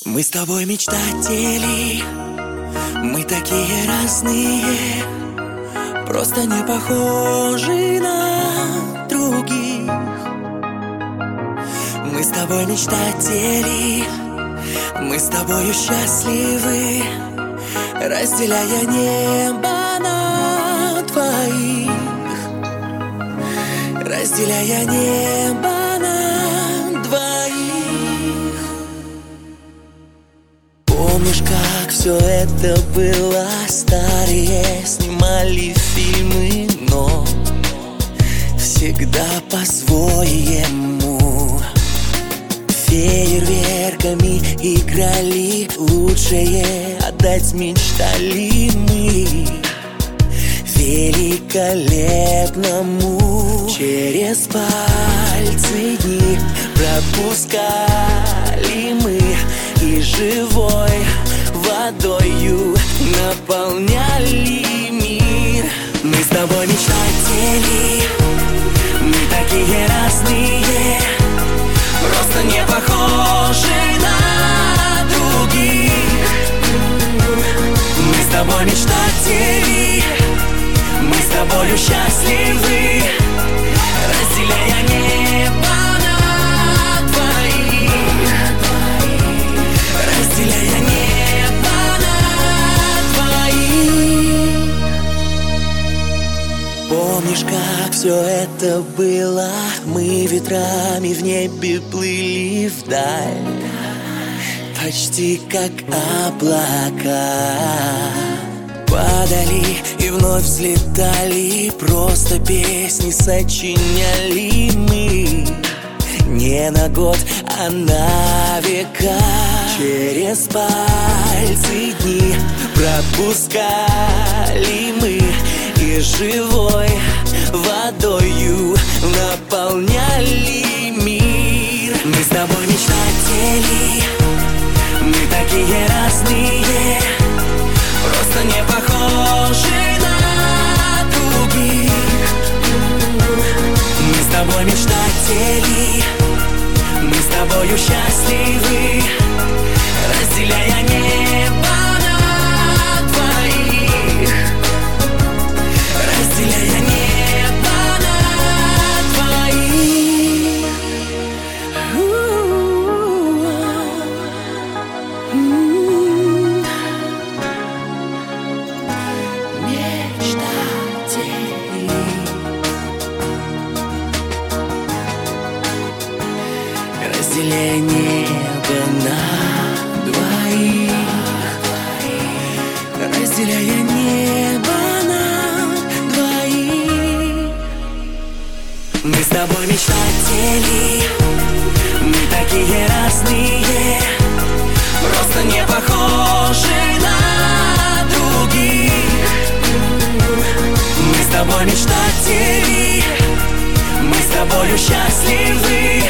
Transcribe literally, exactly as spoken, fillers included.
Мы с тобой мечтатели, мы такие разные, просто не похожи на других. Мы с тобой мечтатели, мы с тобою счастливы, разделяя небо на двоих, разделяя небо на двоих. Помнишь, как все это было? Старые снимали фильмы, но всегда по-своему. Фейерверками играли, лучшее отдать мечтали мы великолепному. Через пальцы дни пропускали мы, и живой водою наполняли мир. Мы с тобой мечтатели, мы такие разные, просто не похожи на других. Мы с тобой мечтатели, мы с тобою счастливы, разделяя небо на двоих, разделяя небо на двоих. Помнишь, как все это было? Мы ветрами в небе плыли вдаль, почти как облака. Падали и вновь взлетали, просто песни сочиняли мы не на год, а на века. Через пальцы дни пропускали мы, и живой водою наполняли мир. Мы с тобой мечтатели, мы такие разные, просто не похожи на других. Мы с тобой мечтатели, мы с тобою счастливы, разделяя небо на двоих, разделяя небо на двоих. Мечтатели, разделяя небо на двоих, разделяя небо на двоих. Мы с тобой мечтатели, мы такие разные, просто не похожи на других. Мы с тобой мечтатели, мы с тобою счастливы,